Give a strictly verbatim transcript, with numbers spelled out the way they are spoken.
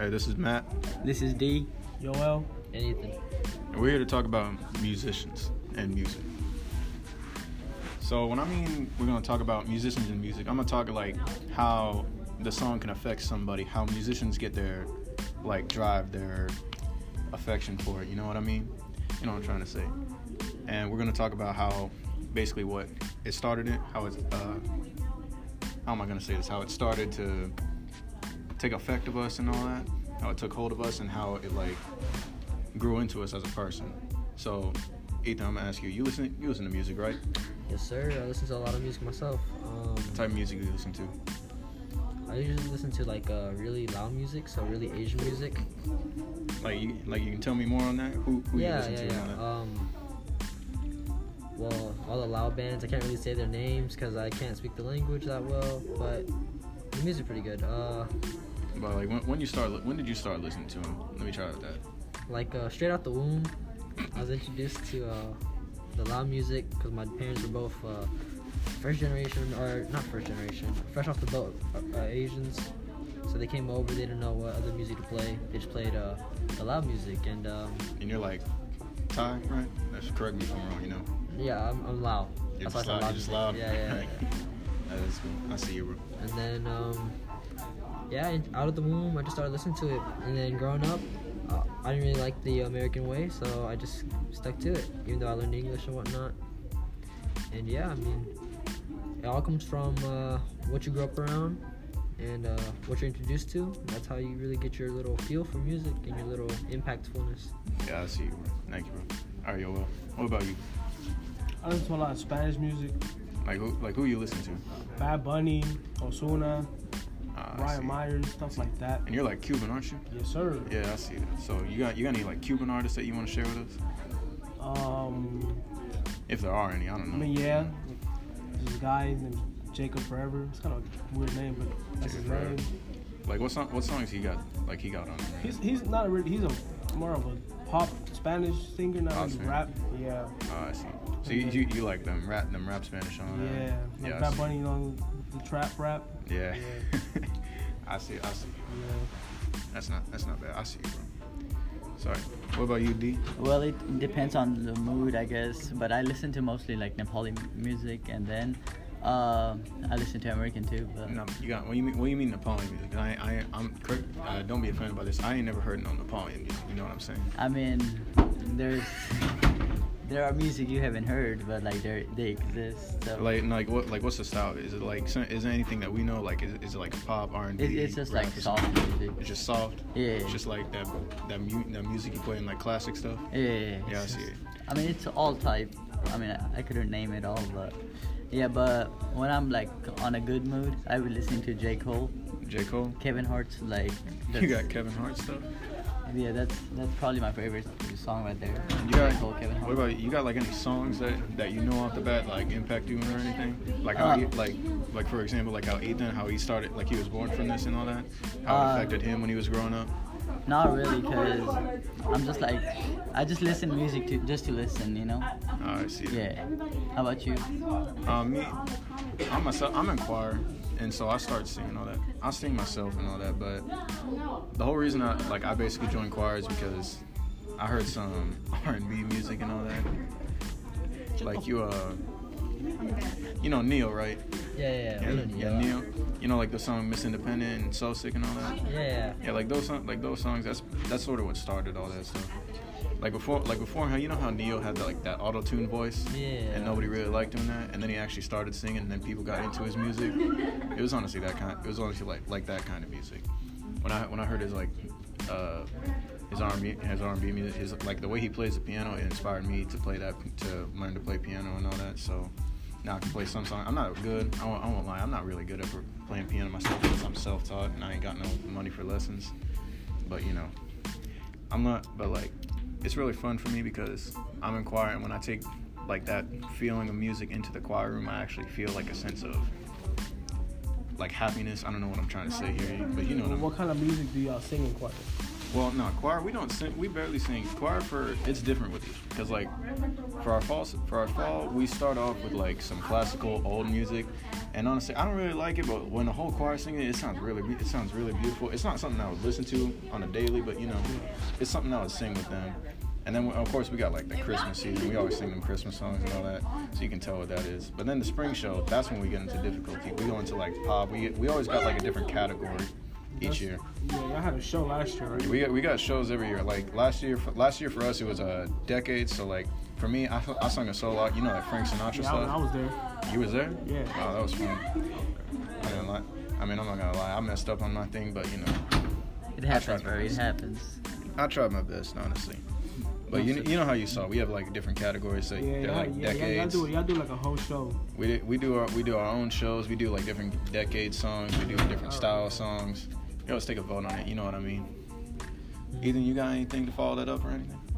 Hey, this is Matt. This is D. Yoel. And Ethan. And we're here to talk about musicians and music. So when I mean we're going to talk about musicians and music, I'm going to talk like how the song can affect somebody, how musicians get their, like, drive, their affection for it. You know what I mean? You know what I'm trying to say. And we're going to talk about how, basically what it started in, how it's, uh, how am I going to say this, how it started to take effect of us and all that, how it took hold of us and how it, like, grew into us as a person. So, Ethan, I'm going to ask you, you listen you listen to music, right? Yes, sir. I listen to a lot of music myself. Um, What type of music do you listen to? I usually listen to, like, uh, really loud music, so really Asian music. Like, you, like you can tell me more on that? Who, who yeah, you listen yeah, to yeah. on that? Um, well, all the loud bands, I can't really say their names because I can't speak the language that well, but the music's pretty good. Uh, But, like, when, when you start, when did you start listening to him? Let me try with that. like, uh, straight out the womb, I was introduced to uh, the loud music because my parents were both uh, first generation, or not first generation, fresh off the boat uh, uh, Asians. So they came over, they didn't know what other music to play. They just played uh, the loud music, and um, And you're like, Thai, right? That's, correct me if I'm wrong, you know? yeah, I'm, I'm loud. You're That's just why I loud, said you're just music. loud? Yeah, yeah, yeah. That is cool. I see you, bro. And then, um, yeah, in- out of the womb, I just started listening to it. And then growing up, uh, I didn't really like the American way, so I just stuck to it, even though I learned English and whatnot. And yeah, I mean, it all comes from uh, what you grew up around and uh, what you're introduced to. That's how you really get your little feel for music and your little impactfulness. Yeah, I see you, bro. Thank you, bro. All right, yo, Will. What about you? I listen to a lot of Spanish music. Like who, like who you listen to? Bad Bunny, Ozuna, Uh, I Brian see. Myers, stuff like that. And you're like Cuban, aren't you? Yes, sir. Yeah, I see that. So you got you got any like Cuban artists that you want to share with us? Um, If there are any, I don't I know. mean, yeah, there's a guy named Jacob Forever. It's kind of a weird name, but that's his Jacob Forever. name. Like what song? What songs he got? Like he got on there? He's he's not a really, he's a more of a pop Spanish singer, not Pop really singer. rap. Yeah, Oh, I see. So you, you, you like them rap them rap Spanish songs? huh? yeah. Like Yeah, I Bad see. Bunny, you know, the trap rap. Yeah. Yeah. I see. I see. Yeah. That's not that's not bad. I see you, bro. Sorry. What about you, D? Well, it depends on the mood, I guess. But I listen to mostly like Nepali m- music, and then uh, I listen to American too. But No, you got. What you mean? What you mean Nepali music? I I I'm correct. Uh, don't be offended by this. I ain't never heard no Nepali music. You know what I'm saying? I mean, there's there are music you haven't heard, but like they they exist. So Like like what like what's the style? Is it like some- is there anything that we know? Like is, is it like pop R and B? it, it's just like rap, or soft something? music. It's just soft. Yeah. It's just like that that mu- that music you play in like classic stuff. Yeah, yeah, yeah. Yeah, I It's see just- it. I mean, it's all type. I mean, I, I couldn't name it all, but yeah. But when I'm like on a good mood, I would listen to J. Cole, J Cole. Kevin Hart's like. You that's- got Kevin Hart stuff. Yeah, that's that's probably my favorite song right there. You got J. Cole, Kevin Hart. what about you? Got like any songs that, that you know off the bat like impact you or anything? Like how Uh, he, like like for example like how Ethan how he started like he was born from this and all that. How it Uh, affected him when he was growing up. Not really, cause I'm just like I just listen music to just to listen, you know. Oh, I see. Yeah. How about you? Um, me, I'm myself. I'm in choir, and so I start singing all that. I sing myself and all that, but the whole reason I like I basically joined choir is because I heard some R and B music and all that. Like you, uh, you know Neil, right? Yeah, yeah, yeah. Yeah, we know yeah, Neil. Neil. You know, like the song "Miss Independent" and "So Sick" and all that. Yeah, yeah. Yeah, like those songs, like those songs. That's that's sort of what started all that stuff. Like before, like before, how you know how Neil had the, like that auto tune voice, Yeah. and nobody really liked doing that, and then he actually started singing, and then people got into his music. It was honestly that kind. It was honestly like like that kind of music. When I when I heard his like uh, his R and B his R and B music, his like the way he plays the piano, it inspired me to play that to learn to play piano and all that. So now I can play some songs. I'm not good. I won't, I won't lie. I'm not really good at playing piano myself because I'm self-taught and I ain't got no money for lessons. But you know, I'm not. But like, it's really fun for me because I'm in choir, and when I take like that feeling of music into the choir room, I actually feel like a sense of like happiness. I don't know what I'm trying to say here, but you know what I'm. What kind of music do y'all sing in choir? Well, no, choir, we don't sing, we barely sing. Choir, for, it's different with you. Because, like, for our fall, for our fall, we start off with, like, some classical old music. And honestly, I don't really like it, but when the whole choir singing it, it sounds really, it sounds really beautiful. It's not something I would listen to on a daily, but, you know, it's something I would sing with them. And then, of course, we got, like, the Christmas season. We always sing them Christmas songs and all that, so you can tell what that is. But then the spring show, that's when we get into difficulty. We go into, like, pop. We, we always got, like, a different category each year. Yeah, y'all had a show last year, right? We got, we got shows every year. Like last year, for, last year for us it was a decade. So like for me, I, I sung a solo. You know that Frank Sinatra Yeah, stuff. I, I was there. You was there? Yeah. Oh, that was fun. I didn't lie. I mean, I'm not gonna lie. I messed up on my thing, but you know. It happens, tried my bro. It best. happens. I tried my best, honestly. But you you know how you saw. We have like different categories. So Yeah, they're yeah, like yeah, yeah, y'all decades. do y'all do like a whole show. We we do our we do our own shows. We do like different decade songs. We do different style songs. You always take a vote on it. You know what I mean? Ethan, you got anything to follow that up or anything?